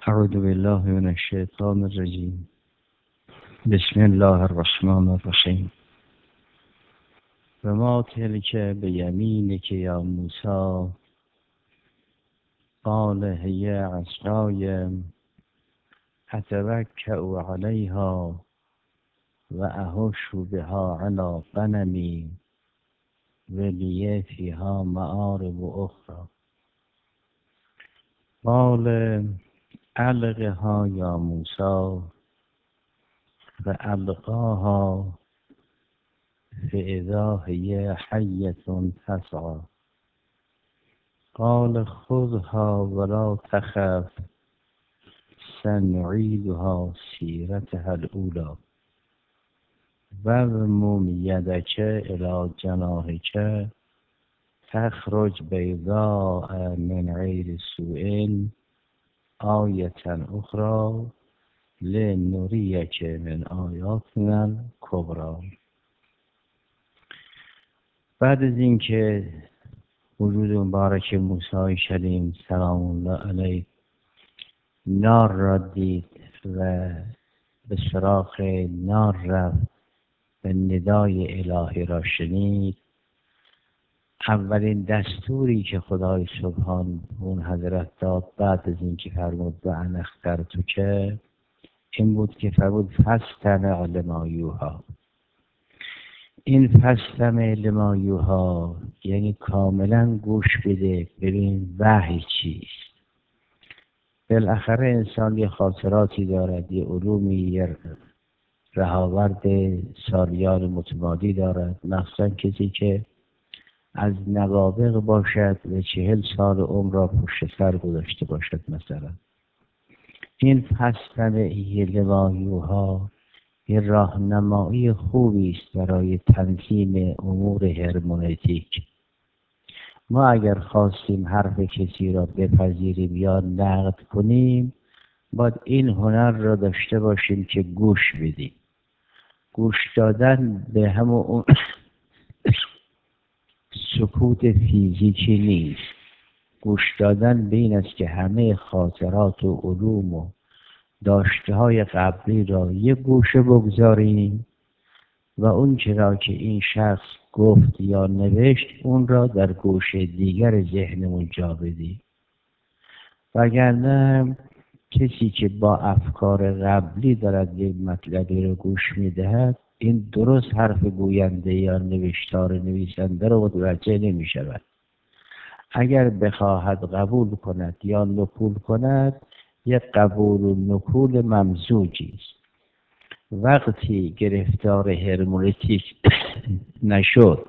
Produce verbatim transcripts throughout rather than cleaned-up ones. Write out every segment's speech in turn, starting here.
اعوذ بالله من الشیطان الرجیم. بسم الله الرحمن الرحیم. و ما تلک بیمینک یا موسی، قال هی عصای اتوکأ علیها و اهش بها علی غنمی و لی فیها مآرب اخرى. قال القها یا موسی فالقاها فاذا هی حیة تسعی. قال خذها ولا تخف سنعیدها سیرتها الاولی واضمم یدک الی جناحک تخرج بیضاء من غیر سوء آیة اخرى لنریک من آیاتنا الکبری. بعد از اینکه وجود مبارک موسی کلیم سلام الله علیه نار را دید و به سراغ نار رفت و ندای الهی را شنید، اولین دستوری که خدای سبحان اون حضرت داد بعد از اینکه فرمود و انا اخترتک این بود که فرمود فاستمع لما یوحی. این فاستمع لما یوحی یعنی کاملا گوش بده ببین وحی چیست. بالاخره انسان یه خاطراتی دارد، یه علومی، یه رهاورد سالیان متمادی دارد، مخصوصا کسی که از نوابغ باشد و چهل سال عمر را پشت سر گذاشته باشد. مثلا این فاستمع لما یوحی یه راهنمایی خوبی است برای تنظیم امور هرمنوتیک. ما اگر خواستیم حرف کسی را بپذیریم یا نقد کنیم باید این هنر را داشته باشیم که گوش بدیم. گوش دادن به همون اون سکوت فیزیکی نیست. گوش دادن به این است که همه خاطرات و علوم و داشته های قبلی را یک گوشه بگذاریم و اون چرا که این شخص گفت یا نوشت اون را در گوشه دیگر ذهنمون جا بدیم. وگرنه کسی که با افکار قبلی دارد یک مطلبی را گوش میدهد این درست حرف گوینده یا نوشتار نویسنده را متوجه نمی شود. اگر بخواهد قبول کند یا نقول کند یک قبول و نقول ممزوجی است. وقتی گرفتار هرمنوتیک نشد،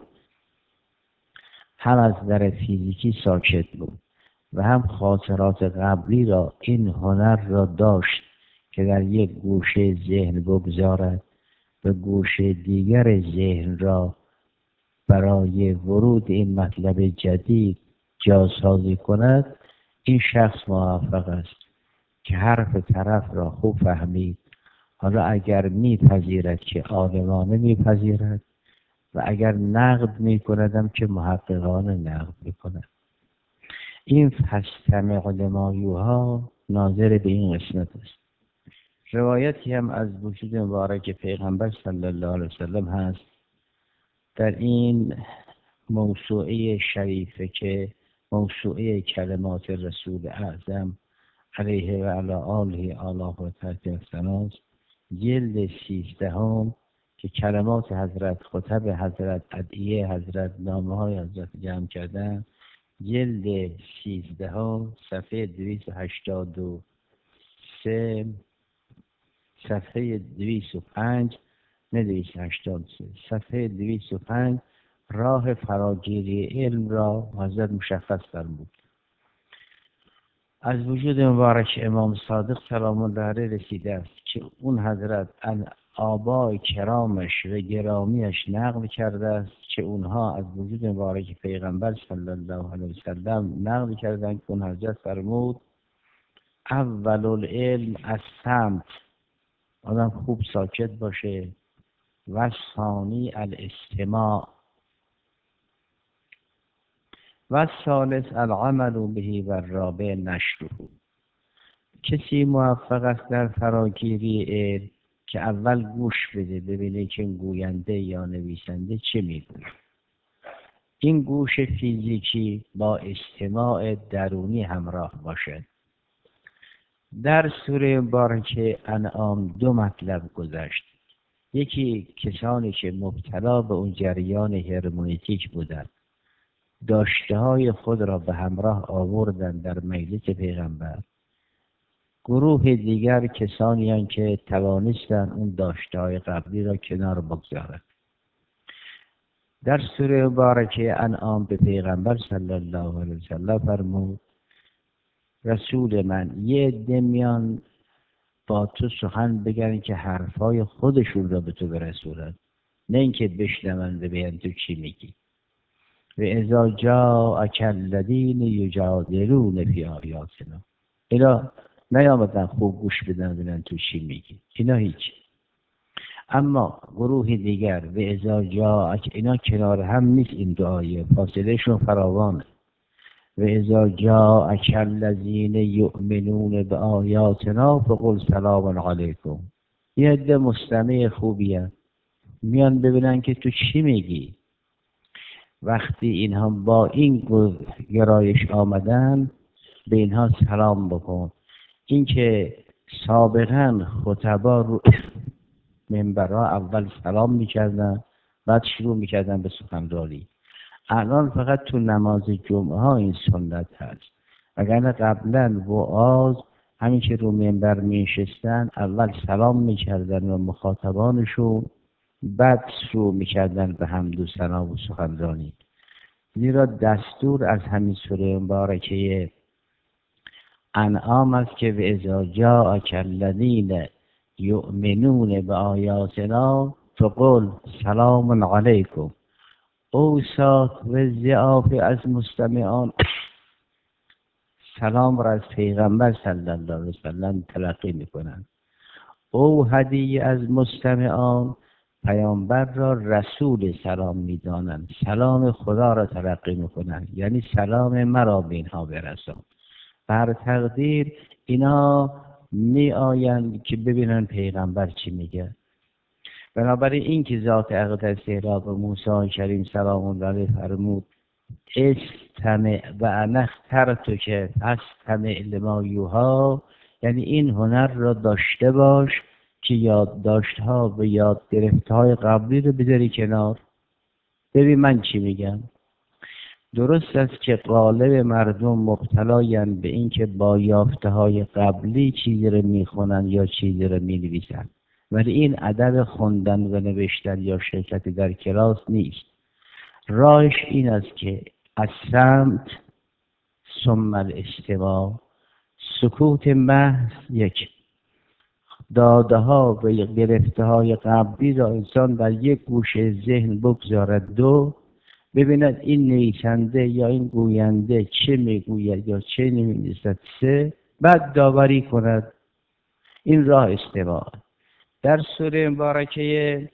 هم از در فیزیکی ساکت بود و هم خاطرات قبلی را این هنر را داشت که در یک گوشه ذهن بگذارد و گوشه دیگر ذهن را برای ورود این مطلب جدید جاسازی کند، این شخص موفق است که حرف طرف را خوب فهمید. حالا اگر میپذیرد که عالمانه میپذیرد و اگر نقد میکندم که محققانه نقد میکند. این فاستمع لما یوحی ناظر به این قسمت است. روایتی هم از وجود مبارک پیغمبر صلی الله علیه وسلم هست در این موسوعه شریفه که موسوعه کلمات رسول اعظم علیه و علی آله آله و تحت است، جلد سیزدهم که کلمات حضرت، خطب حضرت، ادعیه حضرت، نامه های حضرت جمع کردن، جلد سیزدهم صفحه دویست و هشتاد و سه، صفحه دویست و پنج، نه دویست و هشتاد و سه، صفحه دویست و پنج راه فراگیری علم را حضرت مشخص فرمود. از وجود مبارک امام صادق سلام الله علیه رسیده است که اون حضرت از آبای کرامش و گرامیش نقل کرده است که اونها از وجود مبارک پیغمبر صلی الله علیه وسلم نقل کردند که اون حضرت فرمود اول العلم از سمت، آدم خوب ساکت باشه، و ثانی الاستماع و ثالث العمل به و الرابع نشره. کسی موفق است در فراگیری علم که اول گوش بده ببینه که گوینده یا نویسنده چه میگوید. این گوش فیزیکی با استماع درونی همراه باشد. در سوره مبارکه انعام دو مطلب گذشت. یکی کسانی که مبتلا به اون جریان هرمونتیک بودند، داشته های خود را به همراه آوردن در مجلس پیغمبر. گروه دیگر کسانی هستند که توانستند اون داشته های قبلی را کنار بگذارند. در سوره مبارکه انعام به پیغمبر صلی الله علیه وسلم فرمود رسول من، یه عده میان با تو سخن بگن که حرفای خودشون را به تو برسونن، نه اینکه بشنون ببینن تو چی میگی. و اذا جاءک الذین یجادلون فی آیاتنا، اینا نیامدن خوب گوش بدن ببینن تو چی میگی، اینا هیچ. اما گروه دیگر و اذا جاءک، اینا کنار هم نیست، این دو آیه فاصلهشون فراوانه. و اذا جاءک الذین یؤمنون بآیاتنا فقل سلام علیکم. یه عده مستمع خوبی هست، میان ببینن که تو چی میگی. وقتی اینها با این گرایش آمدن به اینها سلام بکن. این که سابقا خطبا رو منبرها اول سلام میکردن بعد شروع میکردن به سخنرانی. الان فقط تو نماز جمعه ها این سنت هست. اگر قبلا وعاظ همین که رو منبر میشستن اول سلام میکردن و مخاطبانشون، بعد شروع میکردن به حمد و ثنا و سخنرانی. زیرا دستور از همین سوره مبارکه انعام است که و اذا جاءک الذین یؤمنون بآیاتنا فقل سلام علیکم. اوساط و ضعاف از مستمعان سلام را از پیغمبر صلی الله علیه وسلم تلقی میکنند. او هدیه از مستمعان پیامبر را رسول سلام میدانند، سلام خدا را تلقی میکنند، یعنی سلام مرا به اینها برسان. بر تقدیر اینا می آیند که ببینن پیغمبر چی میگه. بنابراین این که ذات اقدس را به موسی کریم سلام الله علیه فرمود استمع و انا اخترتک فاستمع لما یوحی، یعنی این هنر را داشته باش که یادداشت‌ها و یاد گرفته‌های قبلی رو بذاری کنار، ببین من چی میگم. درست است که غالب مردم مبتلایند به این که با یافته‌های قبلی چیزی رو میخونن یا چیزی رو مینویسن، ولی این ادب خوندن و نوشتن یا شرکت در کلاس نیست. راهش این است که از سمت ثم الاستماع، سکوت محض یک، داده ها و گرفته های قبلی را انسان در یک گوشه ذهن بگذارد. دو، ببیند این نویسنده یا این گوینده چه میگوید یا چه نمی‌نویسد. سه، بعد داوری کند. این راه استماع. در سوره مبارکه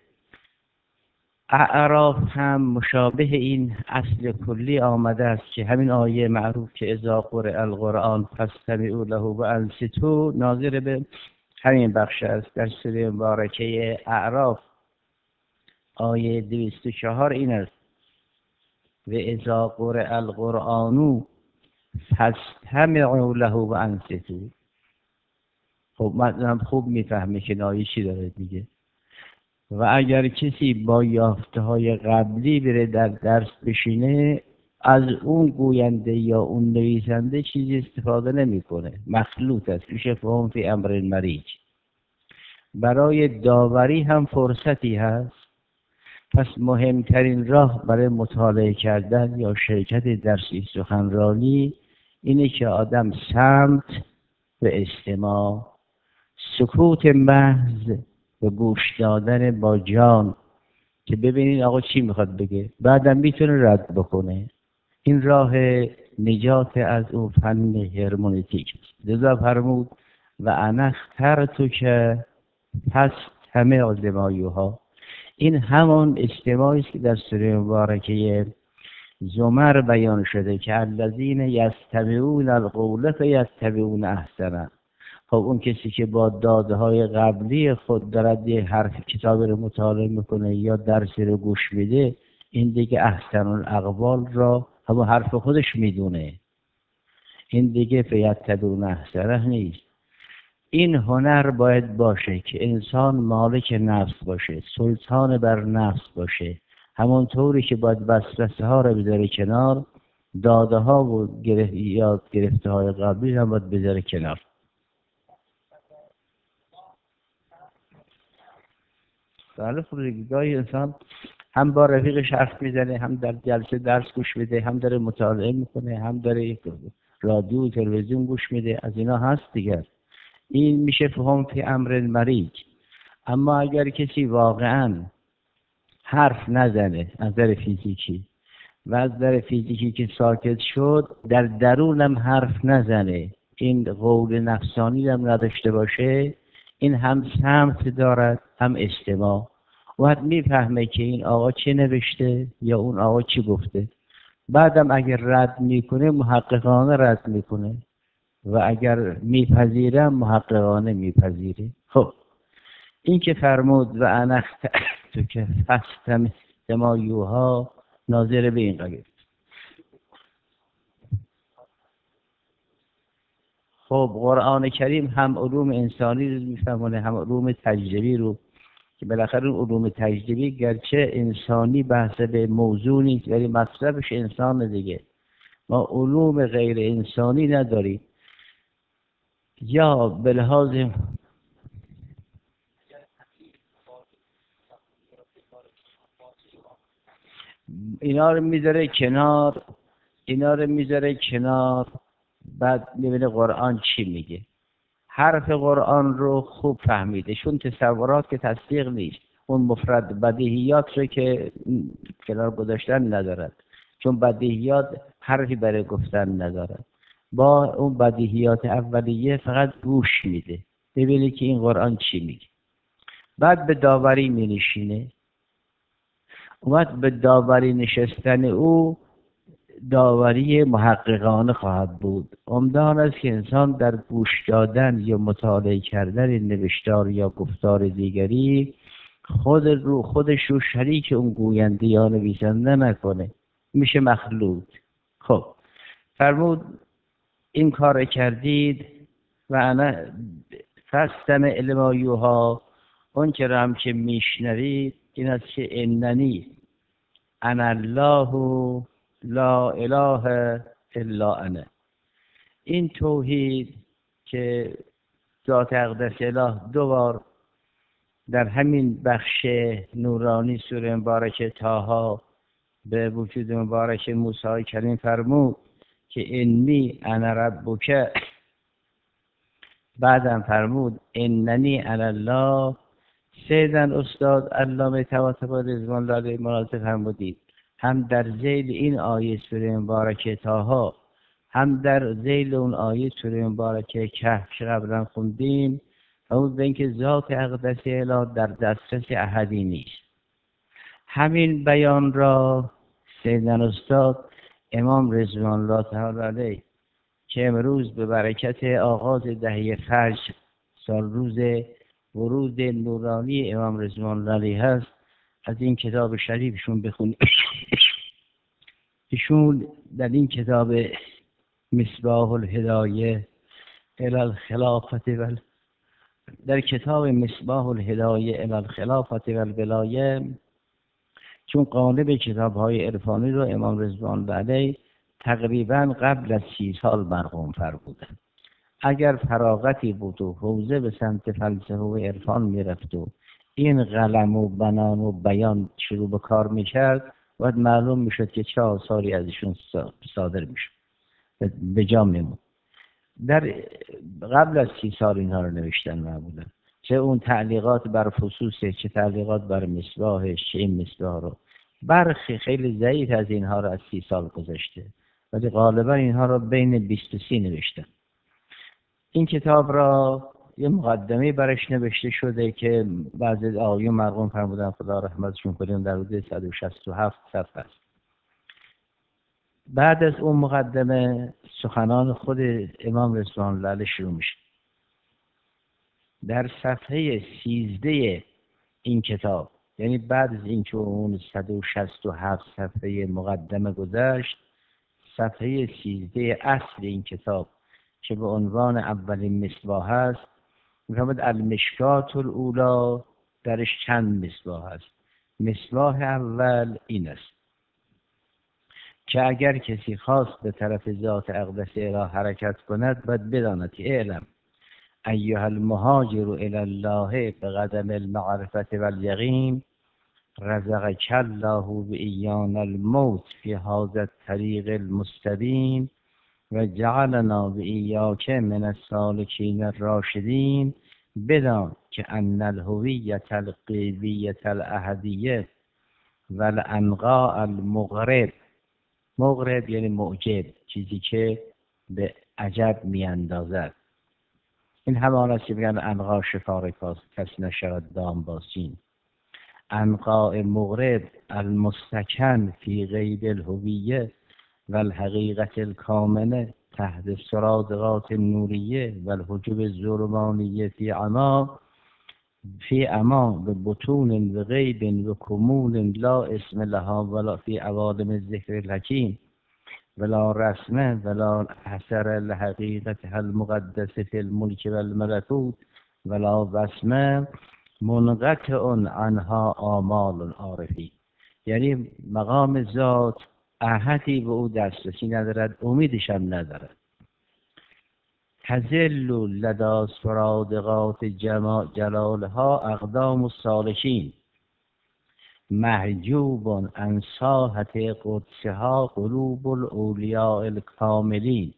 اعراف هم مشابه این اصل کلی آمده است که همین آیه معروف که اذا قرئ القرآن فاستمعوا له و انصتوا ناظر به همین بخش است. در سوره مبارکه اعراف آیه دویست و چهار این است و اذا قرئ القرآن فاستمعوا له و انصتوا. خب من خوب میفهمه که آیه چی داره میگه. و اگر کسی با یافته های قبلی بره در درس بشینه، از اون گوینده یا اون نویسنده چیزی استفاده نمیکنه، مخلوط است، میشه فهم فی امر مریج. برای داوری هم فرصتی هست. پس مهمترین راه برای مطالعه کردن یا شرکت درسی سخنرانی اینه که آدم سمت و استماع، سکوت محض و گوش دادن با جان که ببینید آقا چی میخواد بگه، بعدم میتونه رد بکنه. این راه نجات از اون فن هرمونتیک است. لذا فرمود و انا اخترتک فاستمع لما یوحی. این همان استماعی است که در سوره مبارکه زمر بیان شده که الذین یستمعون القول فیتبعون احسنه. خب اون کسی که با داده های قبلی خود دارد یه حرف کتاب رو مطالعه میکنه یا درسی رو گوش میده، این دیگه احسن الاقوال را همون حرف خودش میدونه، این دیگه فیتبعون احسنه نیست. این هنر باید باشه که انسان مالک نفس باشه، سلطان بر نفس باشه، همونطوری که باید وسوسه ها رو بذاره کنار، داده ها و گرفت یاد گرفته های قبلی هم باید بذاره کنار. بله خب گاهی انسان هم با رفیقش حرف میزنه، هم در جلسه درس گوش میده، هم داره مطالعه میکنه، هم داره رادیو و تلویزیون گوش میده، از اینا هست دیگر. این میشه فهم فی امر مریج. اما اگر کسی واقعا حرف نزنه از نظر فیزیکی و از نظر فیزیکی که ساکت شد، در درونم حرف نزنه، این قول نفسانی هم نداشته باشه، این هم سمت دارد هم استماع. وقت میفهمه که این آقا چه نوشته یا اون آقا چی گفته. بعدم اگر رد میکنه محققانه رد میکنه و اگر میپذیرم محققانه میپذیره. خب این که فرمود و انخت تو که فستم دمایوها ناظر به این قضیه. خب قرآن کریم هم علوم انسانی رو میفهمونه، هم علوم تجربی رو، که بالاخره علوم تجربی گرچه انسانی بحث به موضوع نیست ولی مطلبش انسان دیگه. ما علوم غیر انسانی نداریم، یا به لحاظ اینا رو میذاره کنار، اینا رو میذاره کنار، بعد میبینه قرآن چی میگه. حرف قرآن رو خوب فهمیده، چون تصورات که تصدیق نیست، اون مفرد بدیهیات رو که کنار گذاشتن ندارد، چون بدیهیات حرفی برای گفتن ندارد. با اون بدیهیات اولیه فقط گوش میده ببینه که این قرآن چی میگه، بعد به داوری مینشینه. اومد به داوری نشستن او داوری محققانه خواهد بود. عمدان است که انسان در گوش دادن یا مطالعه کردن نوشتار یا گفتار دیگری خود رو خودش رو شریک اون گوینده یا نویسنده نکنه، میشه مخلوط. خب فرمود این کار کردید و انا فستمع لما یوحی، اون که هم که میشنوید این است که اننی انا الله لا اله الا انا. این توحید که ذات اقدس اله دو بار در همین بخش نورانی سوره مبارکه طه به وجود مبارک موسی کریم فرمود که انی انا ربک، بعدم فرمود اننی انا الله. سیدن استاد علامه طباطبایی رضوان الله علیه مناظر فرمودید هم در ذیل این آیه سوره مبارکه طه، هم در ذیل اون آیه سوره مبارکه کهف که قبلا خوندیم، اون به اینکه ذات اقدس اله در دسترس احدی نیست. همین بیان را سیدن استاد امام رضوان الله تعالی علیه که امروز به برکت آغاز دهه فجر سال روز ورود نورانی امام رضوان الله علیه هست، از این کتاب شریفشون بخونید. ایشون در این کتاب مصباح الهدایه الی الخلافت و در کتاب مصباح الهدایه الی الخلافت و الولایه، چون قالب کتاب‌های عرفانی رو امام رضوان الله علیه تقریبا قبل از سی سال مرقوم فرمودند. اگر فراغتی بود و حوزه به سمت فلسفه و عرفان میرفت و این قلم و بنان و بیان شروع به کار میکرد، باید معلوم میشد که چه آثاری ازشون صادر میشد، به جا میموند. در قبل از سی سال اینها رو نوشتن معمولا، چه اون تعلیقات بر فصوصه، چه تعلیقات بر مصباحش، چه این مصباح رو. برخی خیلی ضعیف از اینها رو از سی سال گذشته، ولی غالبا اینها رو بین بیست و سی نوشتن. این کتاب را یه مقدمه برش نوشته شده که بعضی آقایون مرقوم فرمودن خدا رحمتشون کنه در حدود صد و شصت و هفت صفحه است. بعد از اون مقدمه سخنان خود امام رضوان الله علیه شروع میشه. در صفحه سیزده این کتاب، یعنی بعد از اینکه اون صد و شصت و هفت صفحه مقدمه گذشت، صفحه سیزده اصل این کتاب که به عنوان اولین مصباح است، می‌فرماید المشکات الاولی، درش چند مصباح است. مصباح اول این است که اگر کسی خواست به طرف ذات اقدسه را حرکت کند، باید بداند که اعلم ایها المهاجر الی الله بقدم المعرفت والیقین رزقک الله بایان الموت فی هذا الطریق المستبین و جعلنا بایاک من السالکین الراشدین. بدان که ان الهویت الغیبیت الاحدیه و الانقاء المغرب، مغرب یعنی معجب، چیزی که به عجب میاندازد. این همان است که میگن انقاء شفارکاست، کسی نشود دام باسین. انقاء مغرب المستکن فی غیب الهویه و الحقیقت الکامنه تحت سرادقات نوریه و الحجب الظلمانیه فی عما فی اما به بطون و غیب و کمول لا اسم لها ولا فی عوالم الذکر الحکیم ولا رسمه ولا حسر لحقیقت المقدس فی الملک و الملکوت ولا وسمه منقطع عنها آمال عارفی. یعنی مقام ذات احدی به او دسترسی ندارد، امیدش هم ندارد. تزل لدى سرادقات جلالها اقدام السالکین محجوب عن ساحت قدسها قلوب الاولیاء الکاملین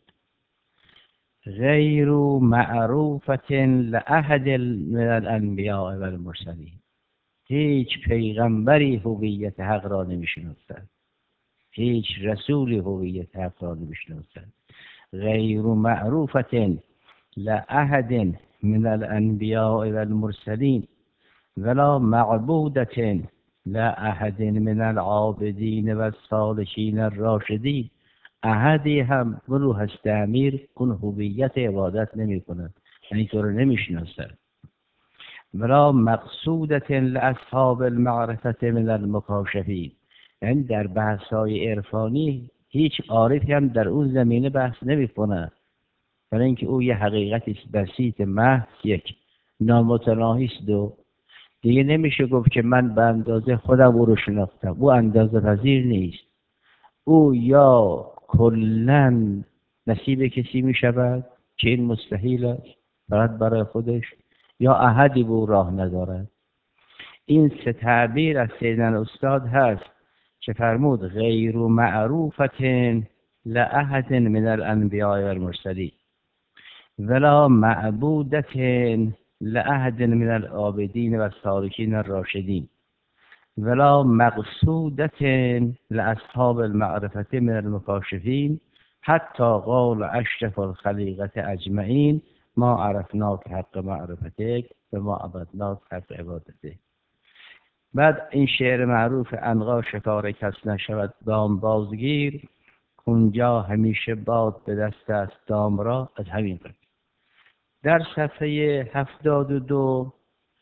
غیر معروفة لأحد من الانبیاء و المرسلین. هیچ پیغمبری هویت حق را نمیشناسد، هیچ رسولی هویت حق را نمیشناسد. غیر معروفة لأحد من الانبیاء و المرسلین ولا معبودة لأحد من العابدین و الصالحین الراشدین. احدی هم گروه هست امیر اون هویت عبادت نمی کند، یعنی تو رو نمی شناسد. ولا مقصودة لاصحاب المعرفت من المکاشفین، یعنی در بحث های عرفانی هیچ عارفی هم در اون زمینه بحث نمی کنه، برای اینکه او یه حقیقتی بسیط محض، یک نامتناهی است، دو دیگه نمیشه گفت که من به اندازه خودم او رو شناختم. او اندازه پذیر نیست. او یا کلن نصیب کسی می شود که این مستحیل است فقط برای خودش، یا احدی به او راه ندارد. این سه تعبیر از سیدنا استاد هست که فرمود غیر معروفة لأحد من الانبیاء و المرسلین ولا معبودة لأحد من العابدین و السالکین الراشدین ولا مقصودة لأصحاب المعرفة من المکاشفین حتی قال اشرف الخلیقة اجمعین ما عرفناک حق معرفتک و ما عبدناک حق عبادتک. بعد این شعر معروف انقا شکار کس نشود دام بازگیر، کنجا همیشه باد به دست است دام را، از همین قبل. در صفحه هفتاد و دو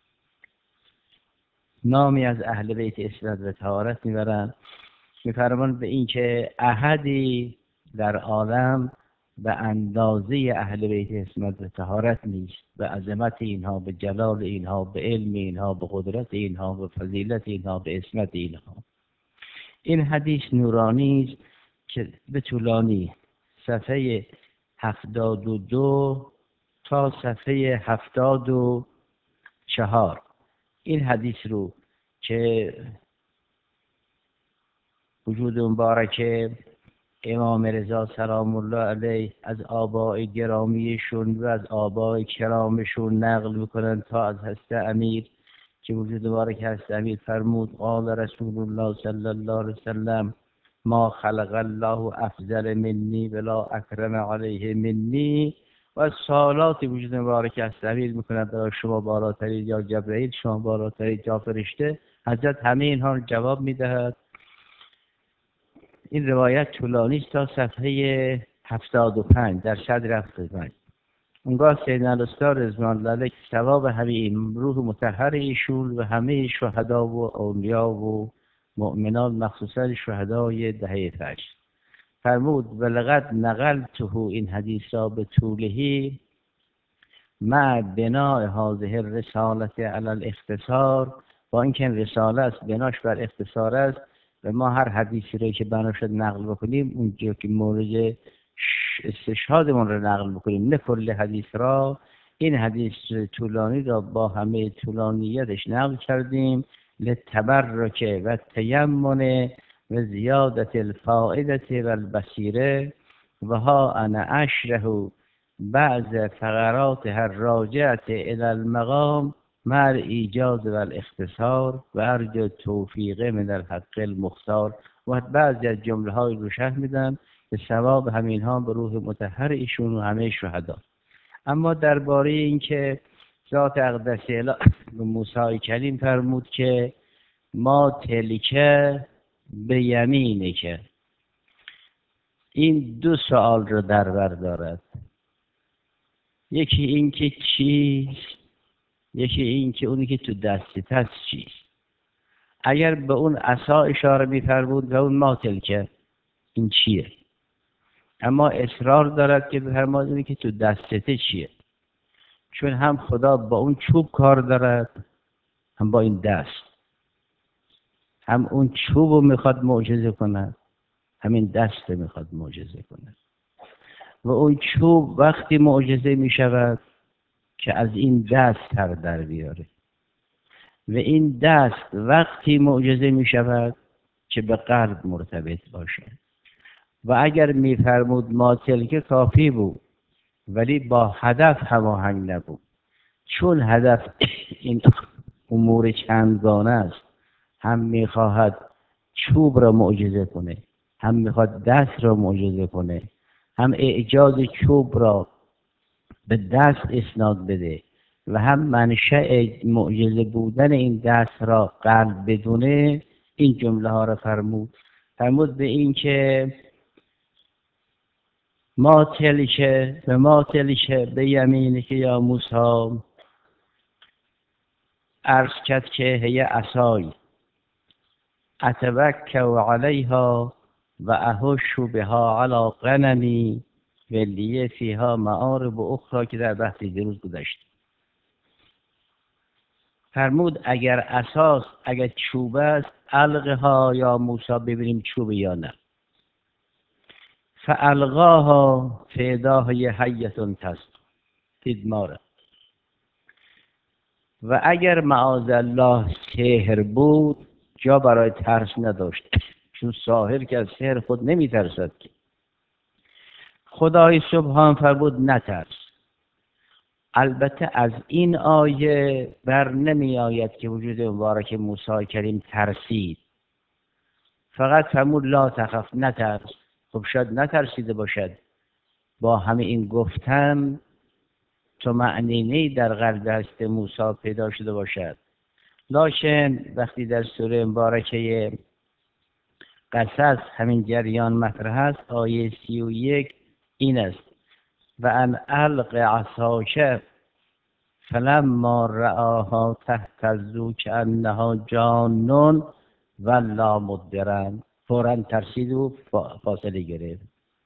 نامی از اهل بیت عصمت و طهارت میبرند، میفرمان به این که احدی در عالم به اندازه اهل بیت عصمت و طهارت نیست، به عظمت اینها، به جلال اینها، به علم اینها، به قدرت اینها، به فضیلت اینها، به عصمت اینها. این حدیث نورانی است که به طولانی صفحه هفتاد و دو تا صفحه هفتاد و چهار این حدیث رو که وجود مبارک امام رضا سلام الله علیه از آباء گرامیشون و از آباء کرامشون نقل میکنن تا از حضرت امیر که وجود مبارک حضرت امیر فرمود قال رسول الله صلی الله علیه وسلم ما خلق الله افضل منی ولا اکرم علیه منی. و از سوالات وجود مبارک حضرت امیر میکنن برای شما بالاترید یا جبرئیل، شما بالاترید یا فرشته. حضرت همه اینها رو جواب میدهد. این روایت طولانی است تا صفحه هفتاد و پنج در صدر هفتاد و پنج. اونگاه سیدنا الاستا رضوان الله علیه ثواب همین روح مطهر ایشون و همه شهدا و اولیا و مؤمنان مخصوصا شهدای دهه فجر فرمود ولقد نقلته این حدیث را به طولهی مع بناء هذه الرسالت علی الاختصار، با اینکه رساله است بناش بر اختصار است و ما هر حدیثی رو که بنا شد نقل بکنیم اونجا که مورد استشهادمون رو نقل بکنیم نه کل حدیث را. این حدیث طولانی را با همه طولانیتش نقل کردیم للتبرک و تیمن و زیادت الفائدة و البصیره و ها انا اشرح بعض فقرات هر راجعت الى المقام مع ایجاز و الاختصار و ارجو توفیق من الحق المختار. و بعضی از جمله های رو شرح میدم به ثواب همین ها به روح مطهر ایشون و همه شهدا. اما درباره این که ذات اقدس اله به موسی کلیم فرمود که ما تلکه به یمینه، که این دو سوال رو در بر دارد. یکی این که چیست، یکی این که اونی که تو دستت هست چیست. اگر به اون عصا اشاره می‌فرمود و اون ما تلکه این چیه، اما اصرار دارد که بفرماد اونی که تو دستت چیه، چون هم خدا با اون چوب کار دارد هم با این دست، هم اون چوب رو میخواد معجزه کند همین دست میخواد معجزه کند. و اون چوب وقتی معجزه میشود که از این دست سر در بیاره و این دست وقتی معجزه میشود که به قلب مرتبط باشه. و اگر میفرمود ما تلک کافی بود ولی با هدف هماهنگ نبود، چون هدف این امور چندگانه است، هم میخواهد چوب را معجزه کنه، هم میخواد دست را معجزه کنه، هم اعجاز چوب را به دست اسناد بده و هم منشأ معجزه بودن این دست را قلب بدونه. این جمله ها را فرمود فرمود به این که ما تلکه به ما تلکه به یمینی که یا موسی عرض کرد که هی عصای اتوکل علیها و اهش بها علی غنمی و لیه فیها معارب اخرى که در بحث دیروز گذشت. فرمود اگر اساس اگر چوب است القها یا موسی ببینیم چوب یا نه. فالقاها فیداها یه حیتون تست تدماره. و اگر معاذ الله سحر بود جا برای ترس نداشت، چون ساحر که از سحر خود نمی ترسد که. خدای سبحان فرمود نترس. البته از این آیه بر نمی آید که وجود مبارک موسی کریم ترسید، فقط فرمود لا تخف نترس. خب شاید نترسیده باشد، با همه این گفتن تو معنینه‌ای در قلب دست موسی پیدا شده باشد. لکن وقتی در سوره مبارکه قصص همین جریان مطرح است، آیه سی و یک این است و ان الق عصاک فلما رآها تهتز کأنها جان ولا مدبرا. فوراً ترسید و فاصله گرفت.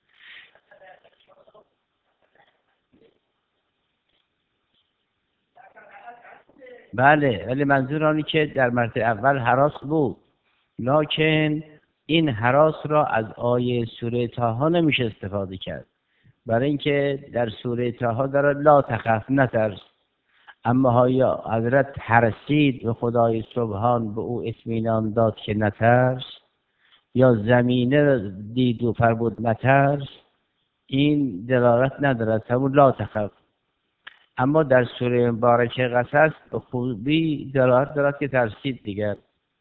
بله، ولی منظور آنی که در مرتبه اول هراس بود، لکن این هراس را از آیه سوره طه نمیشه استفاده کرد، برای اینکه در سوره طه داره لا تخف نترس. اما ها حضرت ترسید و خدای سبحان به او اطمینان داد که نترس، یا زمینه دید و فرمود نترس، این دلالت ندارد، همون لا تخف. اما در سوره مبارکه قصص به خوبی دلالت دارد که ترسید دیگر.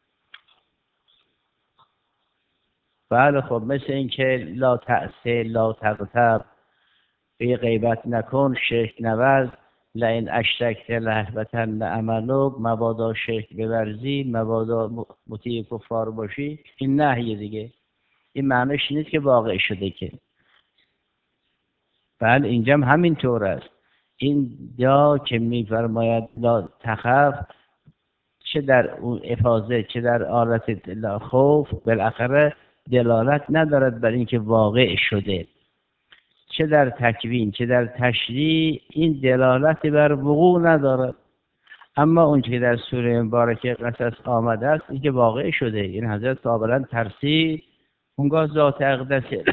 بله خب مثل این که لا تأسه لا تغتب، به غیبت نکن، شرک نورز، لئن اشرکت ليحبطن عملک، مبادا شرک بورزی، مبادا مطیع کفار باشی. این نهیه دیگه، این معنیش نیست که واقع شده که. بله اینجا هم همین طور است. این جا که میفرماید لا تخف، چه در اون افاظه چه در حالت خوف، بالاخره دلالت ندارد بر اینکه واقع شده. چه در تکوین چه در تشریع این دلالت بر وقوع ندارد. اما اون که در سوره مبارکه قصص آمده است این که واقع شده. این حضرت کاملا ترسید، اونگاه ذات اقدسه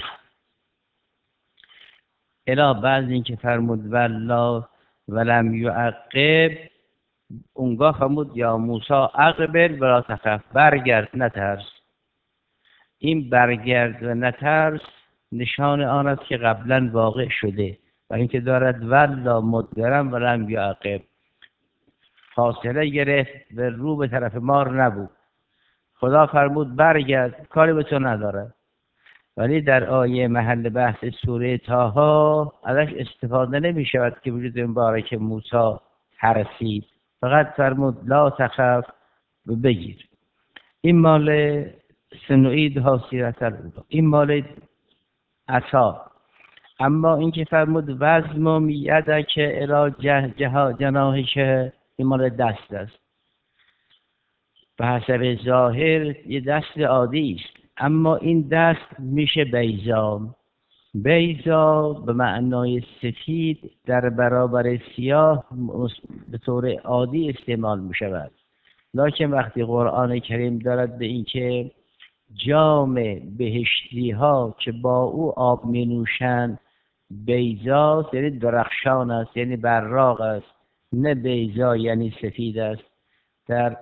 الا بعض این که فرمود والله ولم یعقب، اونگاه فرمود یا موسی اقبل ولا تخف، برگرد نترس. این برگرد و نترس نشان آن است که قبلا واقع شده و اینکه دارد والله مدبرم ولم یعقب، فاصله گرفت و رو به طرف مار نبود. خدا فرمود برگرد، کاری به تو نداره. ولی در آیه محل بحث سوره طه ازش استفاده نمی شود که وجود مبارک موسی ترسید، فقط فرمود لا تخف و بگیر. این مال سنوئیدها سیرت الاولی، این مال عصا. اما این که فرمود وزمم یدک الی جه جناحک، این مال دست است. به حسب ظاهر یه دست عادی است، اما این دست میشه بیضا. بیضا به معنای سفید در برابر سیاه به طور عادی استعمال می شود، لکن وقتی قرآن کریم دارد به این که جام بهشتی ها که با او آب می نوشند بیضا، یعنی درخشان است، یعنی براق است، نه بیضا یعنی سفید است. در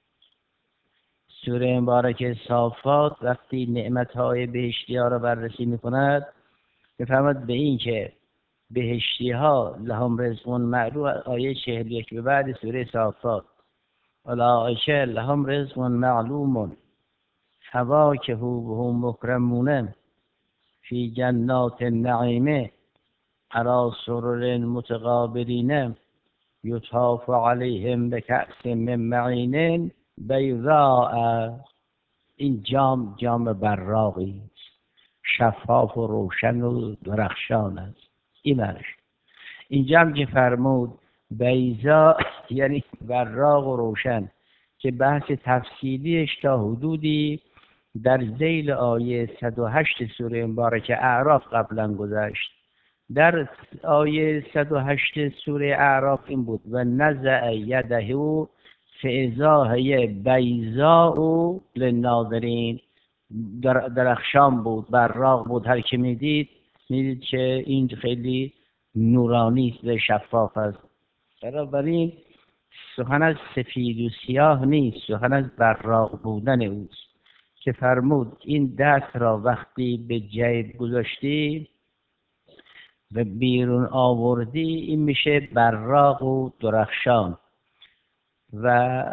سوره مبارک صافات وقتی نعمتهای بهشتی ها را بررسی می کند می‌فرماید به این که بهشتی ها لهم رزق معلوم، آیه چهل و یک به بعد سوره صافات اولئک لهم رزق معلوم فواکه و هم مکرمون فی جنات النعیم علی سرر متقابلین یطاف علیهم بکأس من معین بیضاء. این جام جام براقی شفاف و روشن و درخشان است. این معنیش. این جام که فرمود بیضاء یعنی براق و روشن، که بحث تفصیلیش تا حدودی در ذیل آیه صد و هشت سوره مبارک اعراف قبلا گذشت. در آیه صد و هشت سوره اعراف این بود و نزع یده فاذا هی بیضاء للناظرین، درخشان بود، براق بود، هر که میدید میدید که این خیلی نورانی است و شفاف است. بنابراین سخن از سفید و سیاه نیست، سخن از براق بودن اوست که فرمود این دست را وقتی به جیب گذاشتی و بیرون آوردی این میشه براق و درخشان. و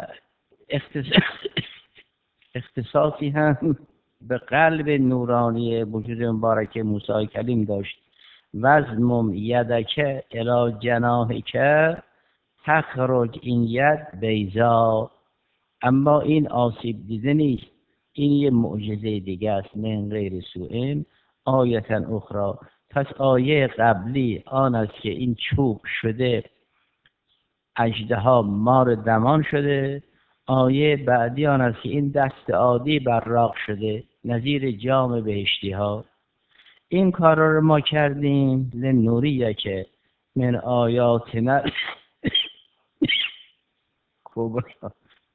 اختصاصی هم به قلب نورانی وجود مبارک موسی کلیم داشت. وزمم یدک الی جناحک تخرج، این ید بیضا. اما این آسیب دیده نیست، این یه معجزه دیگه است، من غیر سوء آیتا اخرى. پس آیه قبلی آن است که این چوب شده اژدها مار دمان شده، آیه بعدی آن است که این دست عادی براق شده نظیر جام بهشتی ها. این کار رو ما کردیم لنوریه که من آیاتنا کبرا،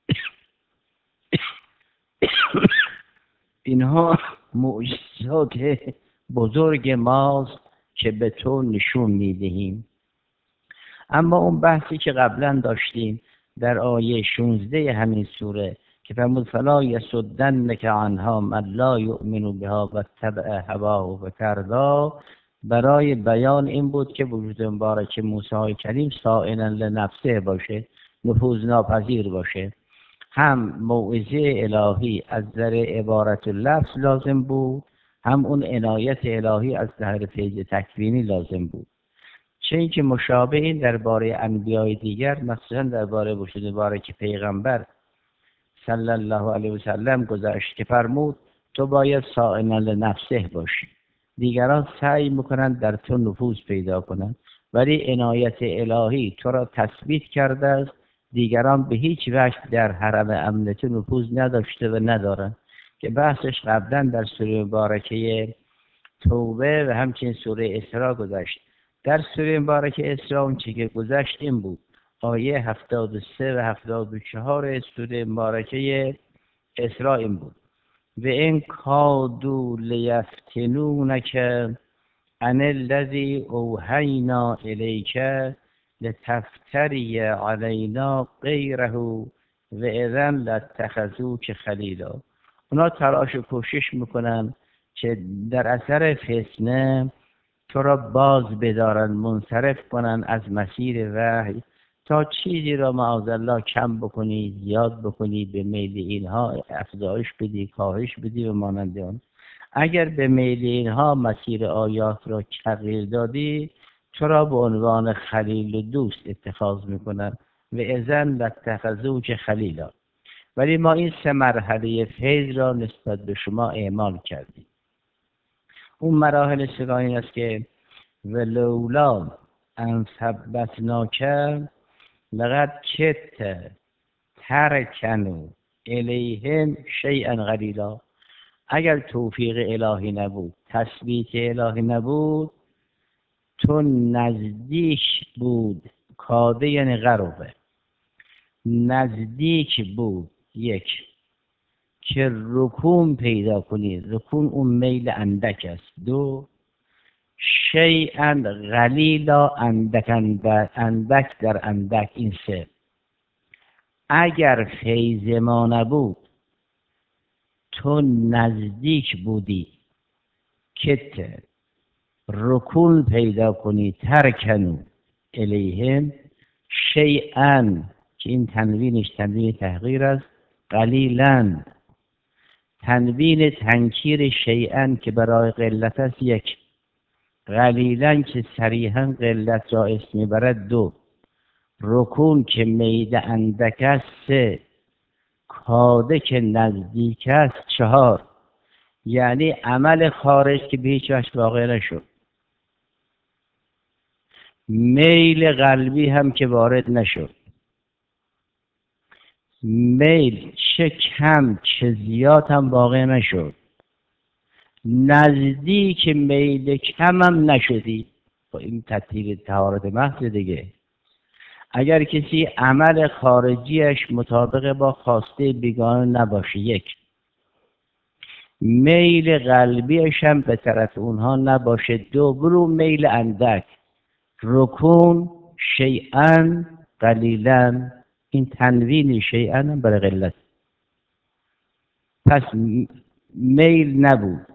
اینها معجزات بزرگ ماست که به تو نشون میدهیم. اما اون بحثی که قبلا داشتیم در آیه شانزده همین سوره که فرمود فلا یصدنک عنها من لا یؤمن بها و تبع هواه و تردا، برای بیان این بود که وجود مبارک موسی کریم صائنا لنفسه باشه، نفوذ ناپذیر باشه. هم موعظه الهی از در عبارت اللفظ لازم بود، هم اون عنایت الهی از در فیض تکوینی لازم بود. چه اینکه مشابه این درباره انبیای دیگر، مثلا درباره وجود مبارک پیغمبر صلی الله علیه و سلم گذشت که فرمود تو باید صائنا لنفسه باشی، دیگران سعی میکنند در تو نفوذ پیدا کنند ولی عنایت الهی تو را تثبیت کرده است، دیگران به هیچ وجه در حرم امنیت نفوذ نداشته و ندارند که بحثش قبلا در سوره مبارکه توبه و همچنین سوره اسراء گذشت. در سوره مبارکه اسراء اون چی که گذشت این بود، آیه هفتاد و سه و هفتاد و چهار سوره مبارکه اسراء این بود: و این کادوا لیفتنونک عن الذی اوحینا الیک لتفتری علینا غیره و اذا لاتخذوک خلیلا. اونا تلاش و کوشش میکنن که در اثر فتنه تو را باز بدارن، منصرف کنن از مسیر وحی تا چیزی را معاذالله کم بکنی، زیاد بکنی، به میل اینها افزایش بدی، کاهش بدی و مانند آن. اگر به میل اینها مسیر آیات را تغییر دادی، تو را به عنوان خلیل و دوست اتخاذ میکنن و اذن لاتخذوک خلیلا. ولی ما این سه مرحله فیض را نسبت به شما اعمال کردیم. اون مراحل سگاه این است که ولولا ان ثبتناک لقد کدت ترکنوا الیهم شیئا قلیلا. اگر توفیق الهی نبود، تثبیت الهی نبود، تو نزدیک بود، کاده یعنی قربه، نزدیک بود یک که رکون پیدا کنی، رکون اون میل اندک است. دو شیئا قلیلا، اندک اندک, اندک در اندک. این سه اگر فیض ما نبود تو نزدیک بودی که رکون پیدا کنی، ترکنو الیهم شیئا که این تنوینش تنوین تحقیر است، قلیلا تنوین تنکیر شیئا که برای قلت است یک، قلیلا که صریحا قلت را اسم میبرد دو، رکون که میل اندک است سه، کاده که نزدیک است چهار. یعنی عمل خارج که به هیچ وجه واقع نشد، میل قلبی هم که وارد نشد، میل چه کم چه زیاد هم واقع نشد، نزدیک میل کم هم نشدی. با این تطهیر طهارت محض دیگه. اگر کسی عمل خارجیش مطابق با خواسته بیگانه نباشه یک، میل قلبیش هم به طرف اونها نباشه دو، برو میل اندک، رکون شیئا قلیلا، این تنوین شیئا هم برای قلت. پس میل نبود،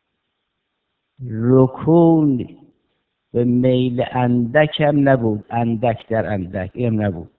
رکون به میل اندک هم نبود، اندک در اندک هم نبود،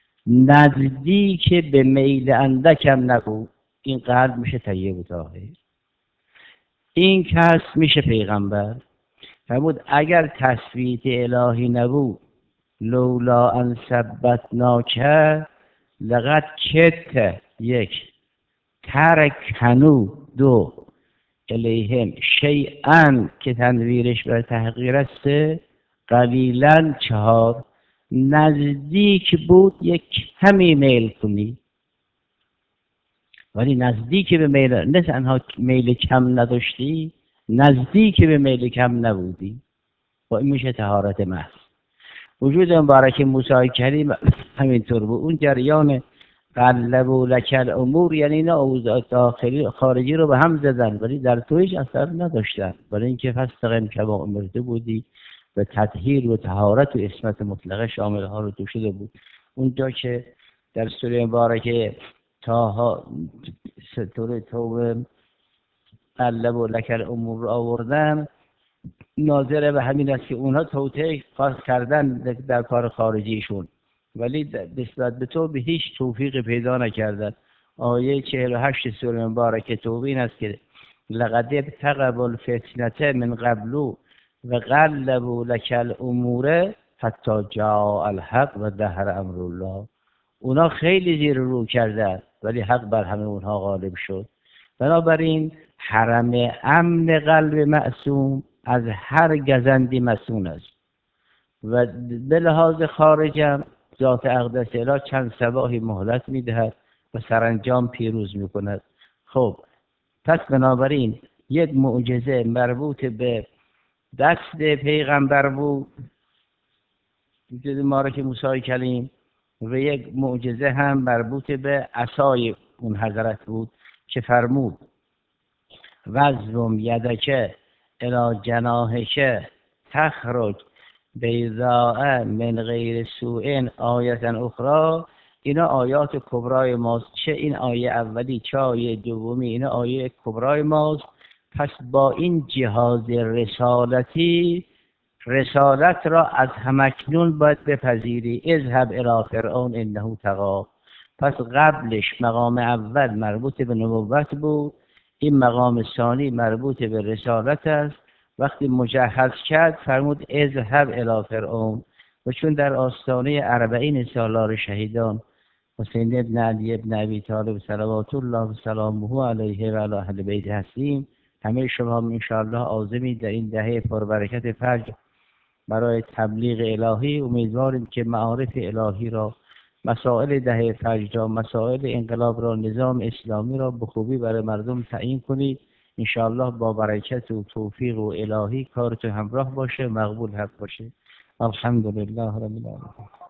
نزدیک به میل اندک هم نبود. این قلب میشه طیب و طاهر. این کس میشه پیغمبر. فرمود اگر تثبیت الهی نبود، لولا ان ثبتناک لقد کدت یک، ترکنوا دو، الیهم شیئا که تنویرش بر تحقیر است، قلیلا چهار، نزدیک بود یک کمی میل کنی. ولی نزدیک به میل، نه تنها میل کم نداشتی، نزدیک به میل کم نبودی. با این میشه طهارت محض. وجود مبارک موسی کریم همینطور بود. اون جریان قلبوا لک الامور یعنی اینا اوضاع داخلی خارجی رو به هم زدن ولی در تو هیچ اثر نداشتن، برای اینکه فاستقم کما امرته بودی و تطهیر و طهارت و عصمت مطلقه شامل ها رو تو شده بود. اونجا که در سوره مبارکه تاها سوره توبه قلبوا لک الامور رو آوردن، ناظر به همین است که اونها توطئه خاص کردن در کار خارجیشون ولی نسبت به تو به هیچ توفیق پیدا نکردن. آیه چهل و هشت سوره مبارکه توبه این است که لقد ابتغوا الفتنة من قبل و قلبوا لك الامور حتی جاء الحق و دهر امر الله. اونا خیلی زیر رو کردن ولی حق بر همه اونها غالب شد. بنابراین حرم امن قلب معصوم از هر گزندی مسئول است. و به لحاظ خارجم ذات اقدس اله چند صباحی مهلت میدهد و سرانجام پیروز میکند. خب پس بنابراین یک معجزه مربوط به دست پیغمبر بود، وجود مبارک موسی کلیم، و یک معجزه هم مربوط به عصای اون حضرت بود که فرمود وزم یدک الی جناحک تخرج بیضاء من غیر سوء آیت اخرى. اینا آیات کبرای ماست، چه این آیه اولی چه آیه دومی، اینا آیه کبرای ماست. پس با این جهاز رسالتی رسالت را از همکنون باید بپذیری. اذهب الی فرعون انه طغی. پس قبلش مقام اول مربوط به نبوت بود، این مقام ثانی مربوط به رسالت است. وقتی مجهز کرد فرمود اذهب الی فرعون. و چون در آستانه اربعین سالار شهیدان حسین ابن علی ابن ابی طالب صلوات الله و سلامه علیه و علی اهل بیت هستیم، همه شما هم انشاءالله عازمید در این دهه پربرکت فجر برای تبلیغ الهی. امیدواریم که معارف الهی را، مسائل دهه فجر را، مسائل انقلاب را، نظام اسلامی را به خوبی برای مردم تعیین کنید. انشاءالله با برکت و توفیق و الهی کارتون همراه باشه، مقبول حق باشه. الحمدلله رب العالمین.